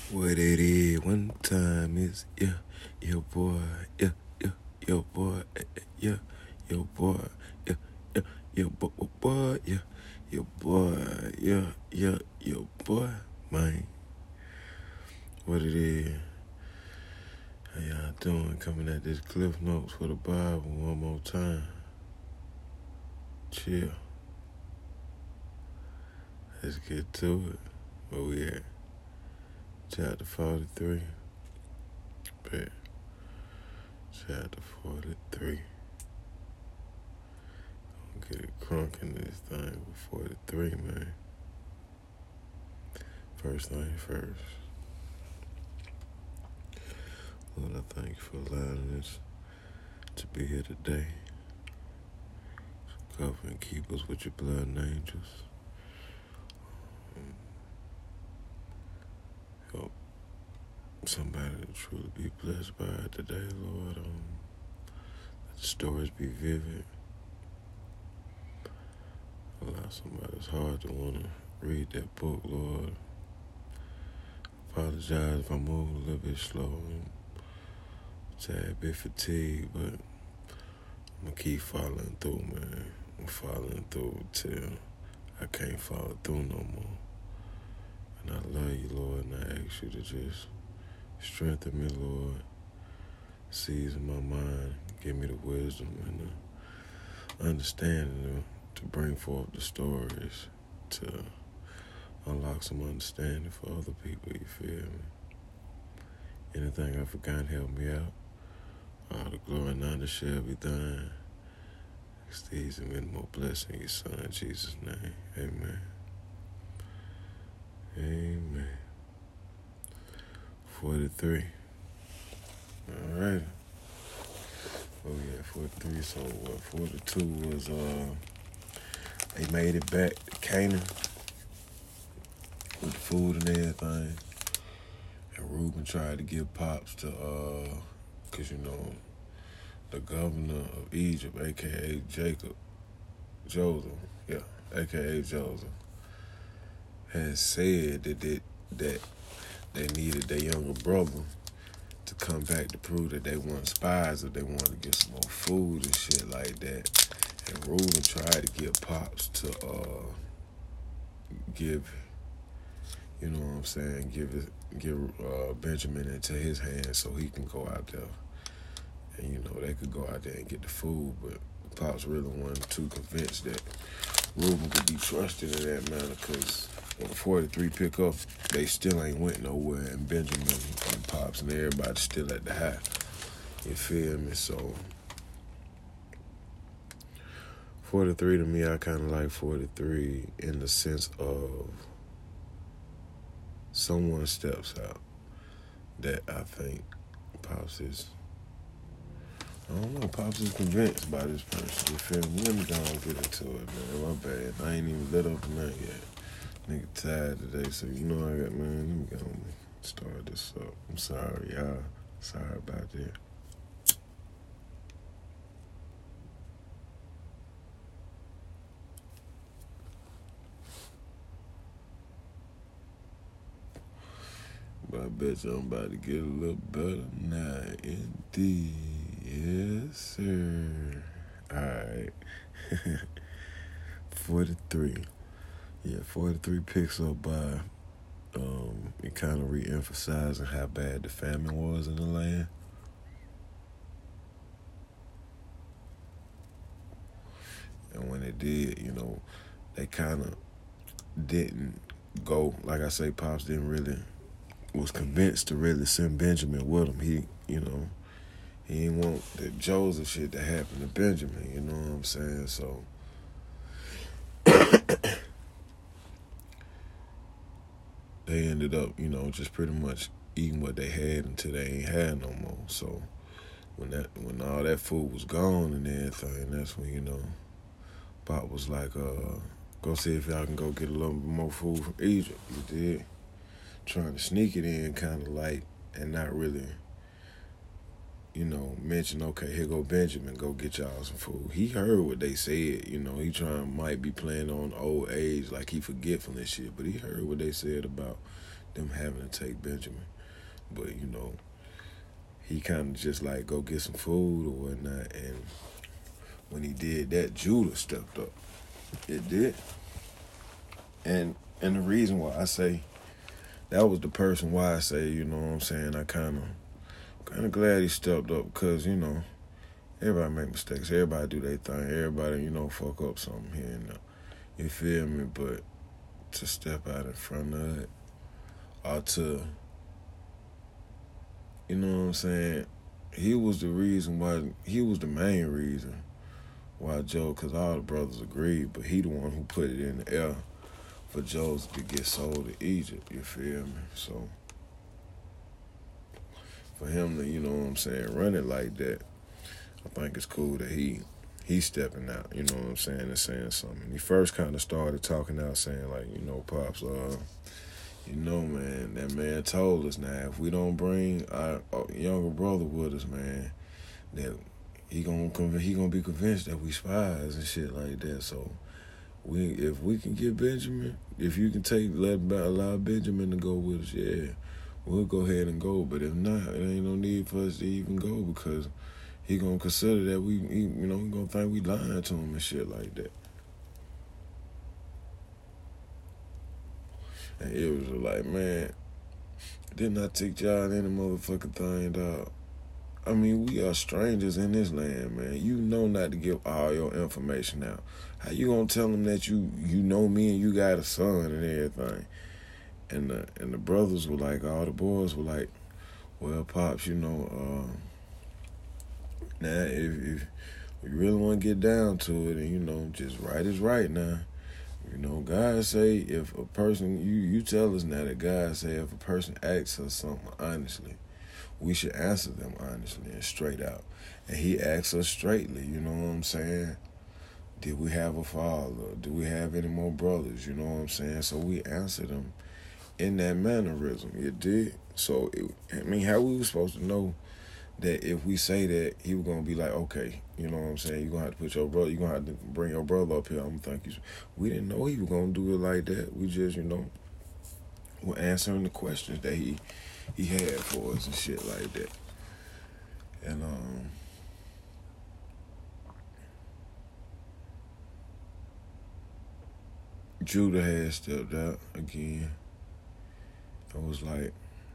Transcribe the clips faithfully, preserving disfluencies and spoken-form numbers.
What it is, one time is, yeah, your boy, yeah, yeah, your boy, eh, eh, yeah, your boy, yeah, yeah, your boy, boy, yeah, your boy, yeah, yeah, your boy, man. What it is? How y'all doing? Coming at this Cliff Notes for the Bible one more time. Chill. Let's get to it. Where we at? Chapter forty-three. Bet. Chapter forty-three. Get it crunk in this thing with forty-three, man. First thing first. Lord, I thank you for allowing us to be here today. Cover and keep us with your blood and angels. Help somebody to truly be blessed by it today, Lord. Um, let the stories be vivid. Allow somebody's heart to want to read that book, Lord. Apologize if I move a little bit slow. I'm a tad bit fatigued, but I'm going to keep following through, man. I'm following through till I can't follow through no more. And I love you, Lord, and I ask you to just strengthen me, Lord. Season my mind. Give me the wisdom and the understanding to, to bring forth the stories, to unlock some understanding for other people, you feel me? Anything I forgot, help me out. All the glory and honor shall be thine. These and many more blessings in your son, Jesus' name. Amen. Amen. forty-three. All right. Oh, yeah, forty-three. So, what, forty-two was, uh, they made it back to Canaan with the food and everything. And Reuben tried to give Pops to, uh, because, you know, the governor of Egypt, a k a. Jacob, Joseph, yeah, a k a. Joseph, had said that they, that they needed their younger brother to come back to prove that they weren't spies, or they wanted to get some more food and shit like that. And Reuben tried to get Pops to uh, give, you know what I'm saying, give it, give uh, Benjamin into his hands so he can go out there. And, you know, they could go out there and get the food, but Pops really wasn't too convinced that Reuben could be trusted in that manner, because when the forty-three pick up, they still ain't went nowhere, and Benjamin and Pops and everybody still at the high. You feel me? So, forty-three to me, I kind of like forty-three in the sense of someone steps out that I think Pops is, I don't know, Pops is convinced by this person. You feel me? Let me go and get into it, man. My bad. I ain't even lit up tonight yet. Nigga tired today, so you know I got, man, let me go and start this up. I'm sorry, y'all. Sorry about that. But I bet you I'm about to get a little better now, indeed. Yes, sir. All right. forty-three. Yeah, forty-three picks up by um, it kind of re-emphasizing how bad the famine was in the land. And when it did, you know, they kind of didn't go, like I say, Pops didn't really, was convinced to really send Benjamin with him. He, you know, he didn't want the Joseph shit to happen to Benjamin, you know what I'm saying? So, they ended up, you know, just pretty much eating what they had until they ain't had no more. So, when that, when all that food was gone and everything, that's when, you know, Pop was like, uh, go see if y'all can go get a little bit more food from Egypt. You did. Trying to sneak it in kind of like, and not really, you know, mention, okay, here go Benjamin, go get y'all some food. He heard what they said, you know, he trying, might be playing on old age, like he forgetful and shit, but he heard what they said about them having to take Benjamin. But, you know, he kind of just like go get some food or whatnot. And when he did that, Judah stepped up. It did. And and the reason why I say that was the person why I say, you know what I'm saying, I kind of kind of glad he stepped up because, you know, everybody make mistakes. Everybody do their thing. Everybody, you know, fuck up something here and there. You feel me? But to step out in front of it or to, you know what I'm saying, he was the reason why, he was the main reason why Joe, because all the brothers agreed, but he the one who put it in the air for Joseph to get sold to Egypt, you feel me? So, for him to, you know what I'm saying, run it like that, I think it's cool that he he's stepping out, you know what I'm saying, and saying something. He first kind of started talking out saying, like, you know, Pops, uh, you know, man, that man told us now, if we don't bring our, our younger brother with us, man, that he gonna conv- he gonna be convinced that we spies and shit like that. So, we if we can get Benjamin, if you can take let allow Benjamin to go with us, yeah, we'll go ahead and go. But if not, it ain't no need for us to even go because he gonna consider that we, he, you know, he gonna think we lying to him and shit like that. And it was like, man, didn't I take y'all in the motherfucking thing, dog? I mean, we are strangers in this land, man. You know not to give all your information out. How you gonna tell them that you you know me and you got a son and everything? And the and the brothers were like, all the boys were like, well, Pops, you know, uh, now if, if you really want to get down to it, and you know, just right is right now. You know, God say if a person, you you tell us now that God say if a person asks us something honestly, we should answer them honestly and straight out. And he asks us straightly, you know what I'm saying? Did we have a father? Do we have any more brothers? You know what I'm saying? So we answered them in that mannerism. You did? So, it, I mean, how we were supposed to know that if we say that, he was going to be like, okay, you know what I'm saying? You're going to have to put your brother, you're going to have to bring your brother up here. I'm going to think you. We didn't know he was going to do it like that. We just, you know, were answering the questions that he he had for us and shit like that. And, um, Judah had stepped out again. I was like,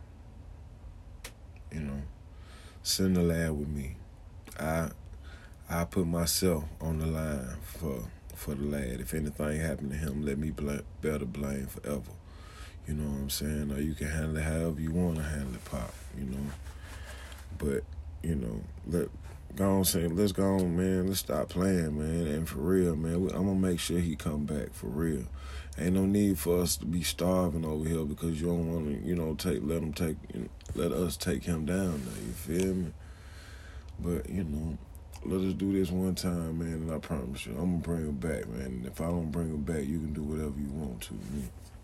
you know, send the lad with me. I I put myself on the line for for the lad. If anything happened to him, let me bl- bear the blame forever. You know what I'm saying? Or you can handle it however you want to handle it, Pop, you know. But, you know, let go on say, let's go on, man. Let's stop playing, man. And for real, man, we, I'm going to make sure he come back for real. Ain't no need for us to be starving over here because you don't want to, you know, take let him take, you know, let us take him down now, you feel me? But, you know, let us do this one time, man, and I promise you, I'm going to bring him back, man. And if I don't bring him back, you can do whatever you want to me.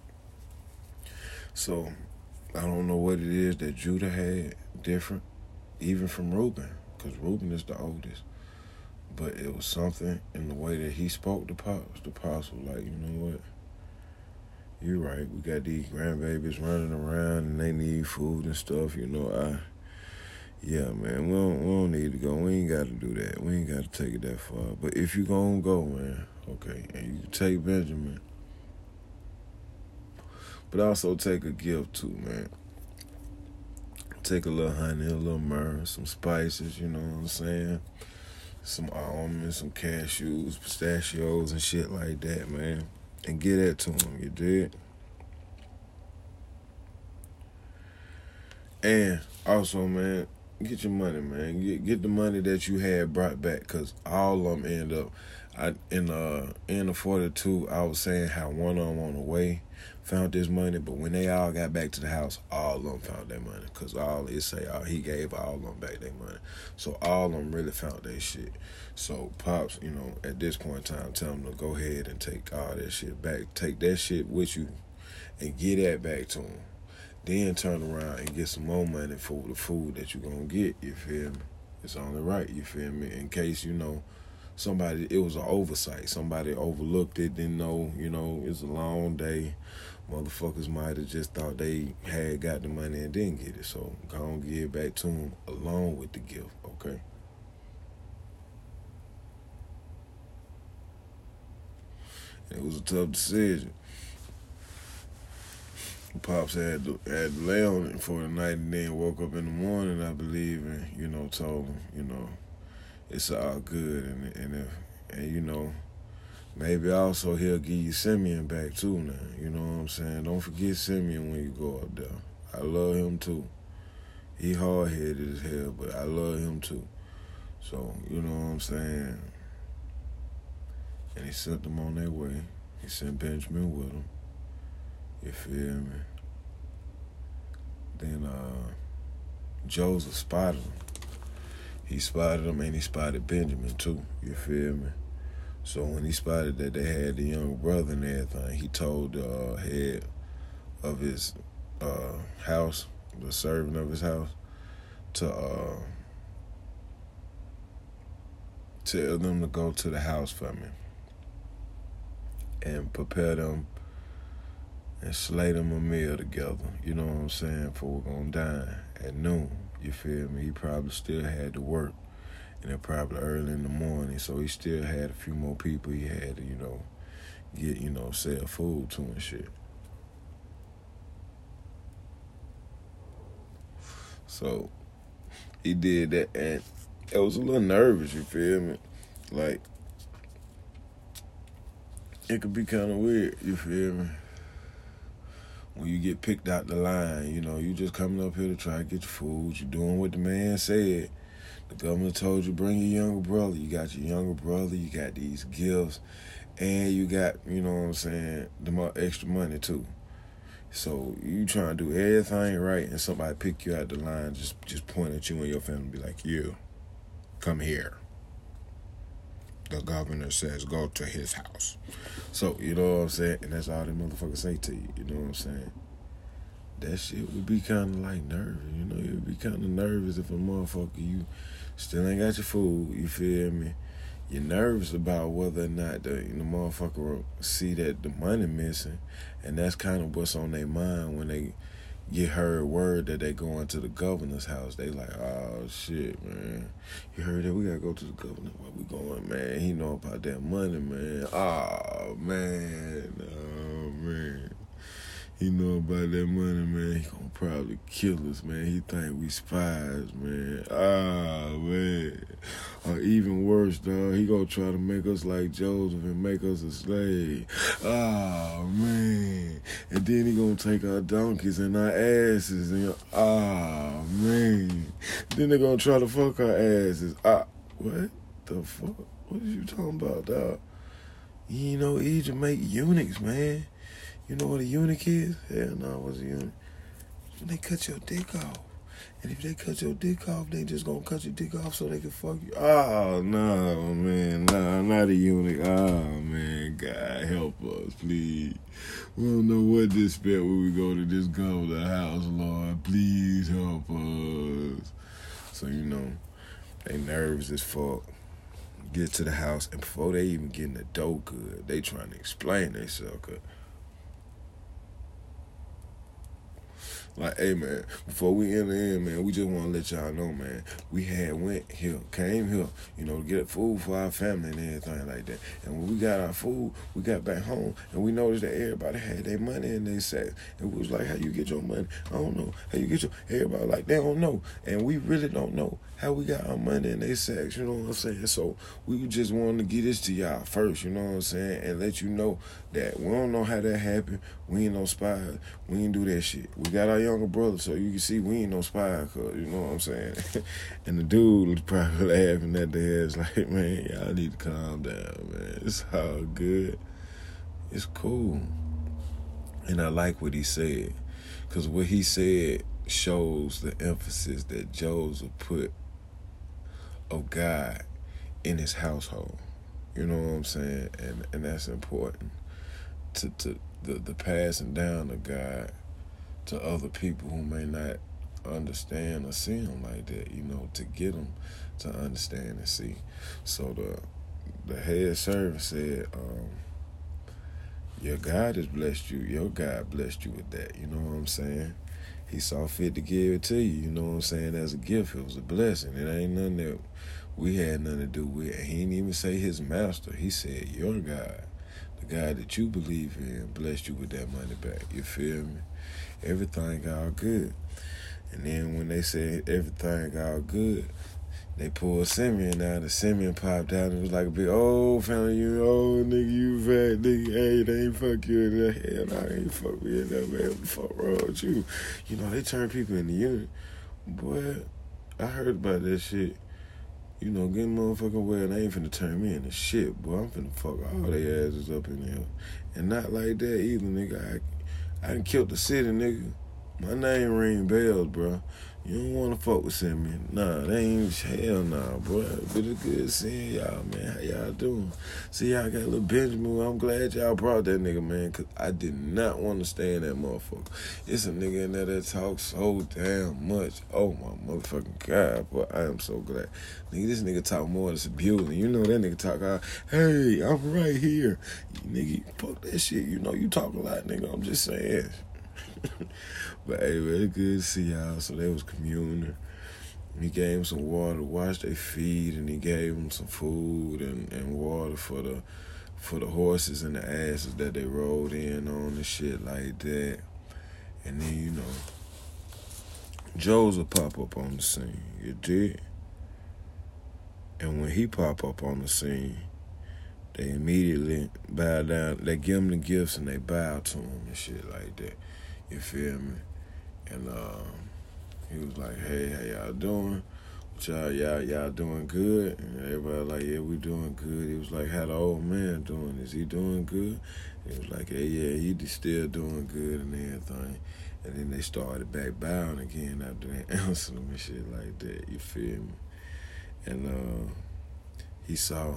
So, I don't know what it is that Judah had different, even from Reuben, because Reuben is the oldest. But it was something in the way that he spoke to Pops. The Pops was like, you know what? You're right. We got these grandbabies running around and they need food and stuff. You know, I, yeah, man, we don't, we don't need to go. We ain't got to do that. We ain't got to take it that far. But if you gonna go, man, okay, and you can take Benjamin, but also take a gift too, man. Take a little honey, a little myrrh, some spices, you know what I'm saying? Some almonds, some cashews, pistachios, and shit like that, man. And get that to him, you did? And also, man, get your money, man. Get get the money that you had brought back, because all of them end up, I, in uh in the forty-two, I was saying how one of them on the way found this money, but when they all got back to the house, all of them found their money, because all it say, oh, he gave all of them back their money. So all of them really found their shit. So Pops, you know, at this point in time, tell them to go ahead and take all that shit back. Take that shit with you and get that back to them. Then turn around and get some more money for the food that you're going to get, you feel me? It's only right, you feel me? In case, you know, somebody, it was an oversight. Somebody overlooked it, didn't know, you know, it's a long day. motherfuckers might have just thought they had got the money and didn't get it. So go on, give it back to them along with the gift, okay? It was a tough decision. Pops had to, had to lay on it for the night and then woke up in the morning, I believe, and, you know, told him, you know, it's all good. And, and, if, and you know, maybe also he'll give you Simeon back too now. You know what I'm saying? Don't forget Simeon when you go up there. I love him too. He hard-headed as hell, but I love him too. So, you know what I'm saying? And he sent them on their way. He sent Benjamin with him. You feel me? Then uh, Joseph spotted him. He spotted him and he spotted Benjamin too. You feel me? So when he spotted that they had the young brother and everything, he told the uh, head of his uh, house, the servant of his house, to uh, tell them to go to the house for me and prepare them and slay them a meal together, you know what I'm saying, for we're gonna dine at noon, you feel me? He probably still had to work, and it probably early in the morning, so he still had a few more people he had to, you know, get, you know, sell food to and shit. So he did that, and it was a little nervous, you feel me? Like, it could be kind of weird, you feel me? When you get picked out the line, you know, you just coming up here to try to get your food. You doing what the man said. The governor told you bring your younger brother. You got your younger brother. You got these gifts. And you got, you know what I'm saying, the extra money too. So you trying to do everything right, and somebody pick you out the line, just, just point at you and your family and be like, you, come here. The governor says go to his house. So, you know what I'm saying? And that's all them motherfuckers say to you. You know what I'm saying? That shit would be kind of like nervous. You know, you would be kind of nervous if a motherfucker, you still ain't got your food. You feel me? You're nervous about whether or not the, the motherfucker will see that the money missing. And that's kind of what's on their mind when they get heard word that they going to the governor's house. They like, oh, shit, man. You heard that? We got to go to the governor. Where we going, man? He know about that money, man. Oh, man. Oh, man. He know about that money, man. He gonna probably kill us, man. He think we spies, man. Ah, man. Or even worse, dog, he gonna try to make us like Joseph and make us a slave. Ah, man. And then he gonna take our donkeys and our asses and, ah, man. Then they gonna try to fuck our asses. Ah, what the fuck? What are you talking about, dog? You know, Egypt make eunuchs, man. You know what a eunuch is? Hell no, what's a eunuch? When they cut your dick off. And if they cut your dick off, they just gonna cut your dick off so they can fuck you. Oh, no, man. No, not a eunuch. Oh, man. God, help us, please. We don't know what to expect when we go to this governor's house, Lord. Please help us. So, you know, they nervous as fuck. Get to the house, and before they even get in the door good, they trying to explain themselves good. Like, hey, man, before we enter in, man, we just want to let y'all know, man, we had went here, came here, you know, to get food for our family and everything like that. And when we got our food, we got back home, and we noticed that everybody had their money in their sacks. And we was like, how you get your money? I don't know. How you get your... Everybody like, they don't know. And we really don't know how we got our money in their sacks, you know what I'm saying? So we just wanted to get this to y'all first, you know what I'm saying? And let you know that we don't know how that happened. We ain't no spies. We ain't do that shit. We got our younger brother, so you can see we ain't no spy, cause you know what I'm saying. And the dude was probably laughing at the head, it's like, man, y'all need to calm down, man. It's all good. It's cool. And I like what he said, cause what he said shows the emphasis that Joseph put of God in his household. You know what I'm saying? And and that's important. To to the, the passing down of God to other people who may not understand or see him like that, you know, to get them to understand and see. So the the head servant said, um, Your God has blessed you. Your God blessed you with that. You know what I'm saying? He saw fit to give it to you. You know what I'm saying? As a gift. It was a blessing. It ain't nothing that we had nothing to do with. And he didn't even say his master. He said your God. The God that you believe in blessed you with that money back. You feel me? Everything all good. And then when they said everything all good, they pulled Simeon out, and Simeon popped out, and it was like a big old family, you old nigga, you fat nigga, hey, they ain't fuck you in that. Hell, nah, they ain't fuck me in that, man. What the fuck wrong with you? You know, they turn people into unit. Boy, I heard about that shit. You know, getting motherfucking well, they ain't finna turn me into shit, boy. I'm finna fuck all they asses up in there. And not like that either, nigga. I, I done killed the city, nigga. My name ring bells, bro. You don't want to fuck with Simeon. Nah, they ain't hell nah, boy. But it's good seeing y'all, man. How y'all doing? See, y'all got a little Benjamin. I'm glad y'all brought that nigga, man, because I did not want to stay in that motherfucker. It's a nigga in there that talks so damn much. Oh, my motherfucking God, boy. I am so glad. Nigga, this nigga talk more than it's abusing. You know that nigga talk out, hey, I'm right here. Nigga, fuck that shit. You know you talk a lot, nigga. I'm just saying. But hey, man, it's good to see y'all. So they was communing. He gave them some water to wash their feet, and he gave them some food and, and water for the for the horses and the asses that they rode in on and shit like that. And then, you know, Joseph pop up on the scene. You did. And when he pop up on the scene, they immediately bow down. They give him the gifts and they bow to him and shit like that. You feel me? And um, he was like, hey, how y'all doing? Y'all, y'all, y'all doing good? And everybody like, yeah, we doing good. He was like, how the old man doing? Is he doing good? And he was like, hey, yeah, he still doing good and everything. And then they started back bowing again after they answered him and shit like that. You feel me? And uh, he saw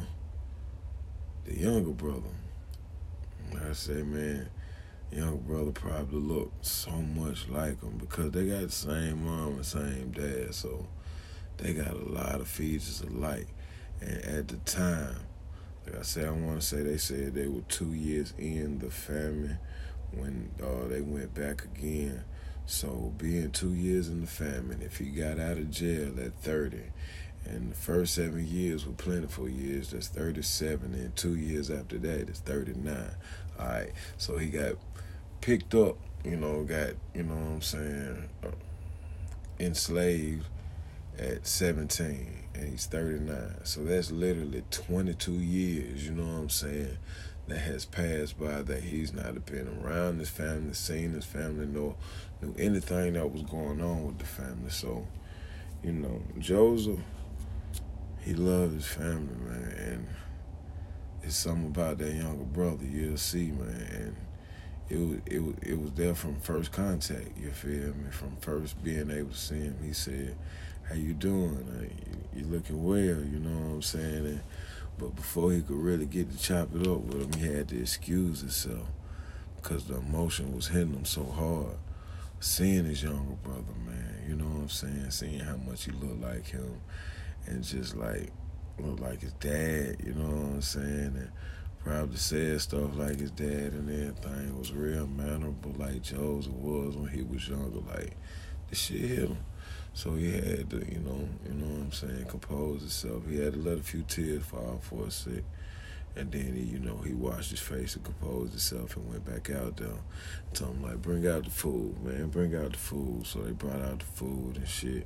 the younger brother. And I said, man, young brother probably looked so much like him because they got the same mom and same dad, so they got a lot of features alike. And at the time, like I said, I want to say they said they were two years in the family when uh, they went back again. So being two years in the family, if he got out of jail at thirty, and the first seven years were plentiful years, that's thirty-seven, and two years after that is thirty-nine. All right, so he got picked up, you know, got, you know what I'm saying, uh, enslaved at seventeen, and he's thirty-nine. So that's literally twenty-two years, you know what I'm saying, that has passed by that he's not been around his family, seen his family, nor knew anything that was going on with the family. So, you know, Joseph, he loved his family, man, and it's something about that younger brother, you'll see, man, and It was, it was it was there from first contact, you feel me? From first being able to see him, he said, how you doing? You, you looking well, you know what I'm saying? And, but before he could really get to chop it up with him, he had to excuse himself because the emotion was hitting him so hard. Seeing his younger brother, man, you know what I'm saying? Seeing how much he looked like him and just like, looked like his dad, you know what I'm saying? And probably said stuff like his dad and everything. Was real mannerable like Joseph was when he was younger. Like, the shit hit him. So he had to, you know, you know what I'm saying, compose himself. He had to let a few tears fall for a sec. And then he, you know, he washed his face and composed himself and went back out there. Told him, like, bring out the food, man. Bring out the food. So they brought out the food and shit.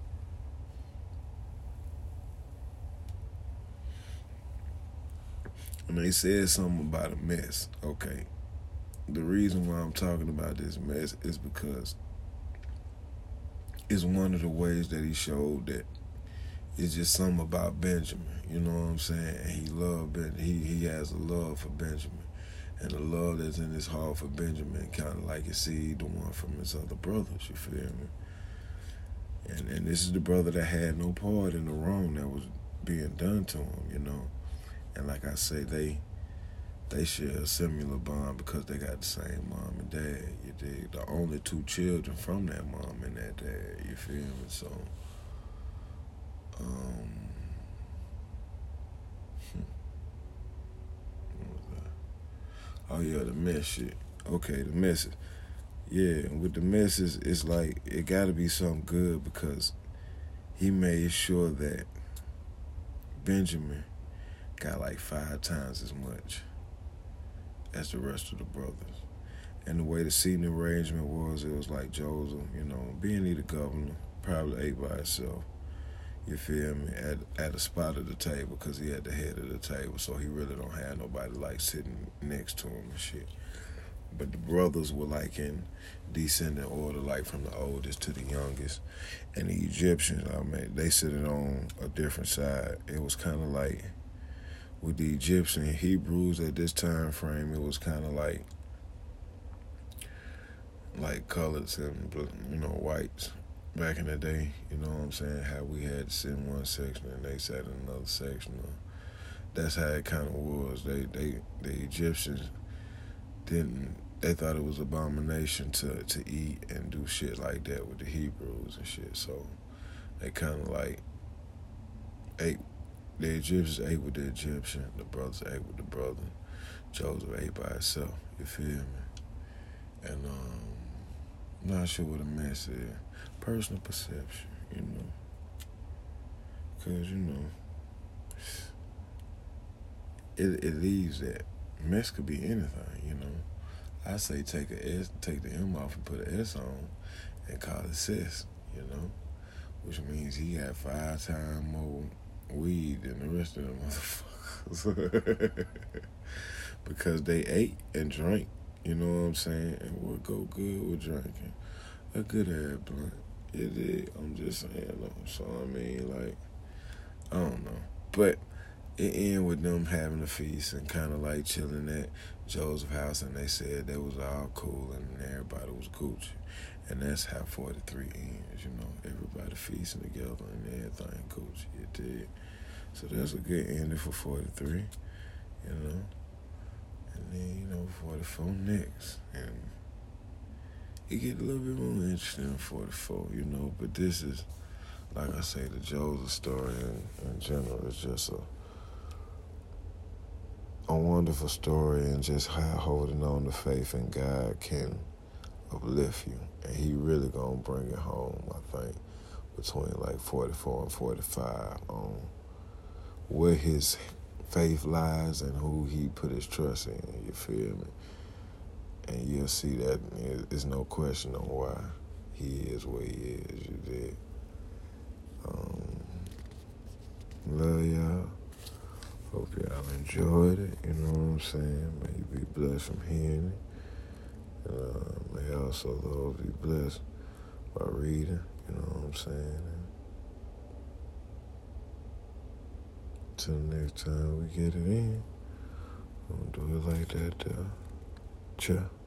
And they said something about a mess. Okay. The reason why I'm talking about this mess is because it's one of the ways that he showed that it's just something about Benjamin. You know what I'm saying? And he loved Ben. He he has a love for Benjamin. And the love that's in his heart for Benjamin kind of like you see the one from his other brothers, you feel me? And and this is the brother that had no part in the wrong that was being done to him, you know? And like I say, they they share a similar bond because they got the same mom and dad. You dig? The only two children from that mom and that dad. You feel me? So, um, what was that? Oh yeah, the mess shit. Okay, the messes. Yeah, with the messes, it's like it got to be something good because he made sure that Benjamin got like five times as much as the rest of the brothers. And the way the seating arrangement was, it was like Joseph, you know, being he the governor, probably ate by himself. You feel me? At at a spot at the table because he had the head of the table, so he really don't have nobody like sitting next to him and shit. But the brothers were like in descending order, like from the oldest to the youngest. And the Egyptians, I mean, they sitting on a different side. It was kind of like with the Egyptian Hebrews at this time frame, it was kind of like like coloreds and, you know, whites back in the day. You know what I'm saying? How we had to sit in one section and they sat in another section. That's how it kind of was. They they the Egyptians didn't. They thought it was abomination to, to eat and do shit like that with the Hebrews and shit. So they kind of like ate. The Egyptians ate with the Egyptian. The brothers ate with the brother. Joseph ate by himself. You feel me? And um, I'm not sure what a mess is. Personal perception, you know. Because, you know, it it leaves that. Mess could be anything, you know. I say take a S, take the M off and put an S on and call it sis, you know, which means he had five times more weed than the rest of them motherfuckers because they ate and drank, you know what I'm saying, and would go good with drinking. A good air blunt, it is. I'm just saying though. So I mean, like, I don't know, but it ended with them having a feast and kind of like chilling at Joseph's house, and they said they was all cool and everybody was Gucci. And that's how forty-three ends, you know, everybody feasting together and everything Gucci, it did. So that's a good ending for forty-three, you know. And then, you know, forty-four next. And it get a little bit more interesting in forty-four, you know, but this is, like I say, the Joseph story in, in general is just a a wonderful story, and just how holding on to faith in God can uplift you. And he really gonna bring it home, I think, between like forty-four and forty-five on where his faith lies and who he put his trust in, you feel me? And you'll see that there's no question on why he is where he is, you did. Um, love y'all. Hope y'all enjoyed it, you know what I'm saying? May you be blessed from hearing it. And uh, may also those be blessed by reading, you know what I'm saying? Until next time we get it in, we'll do it like that, uh, ciao.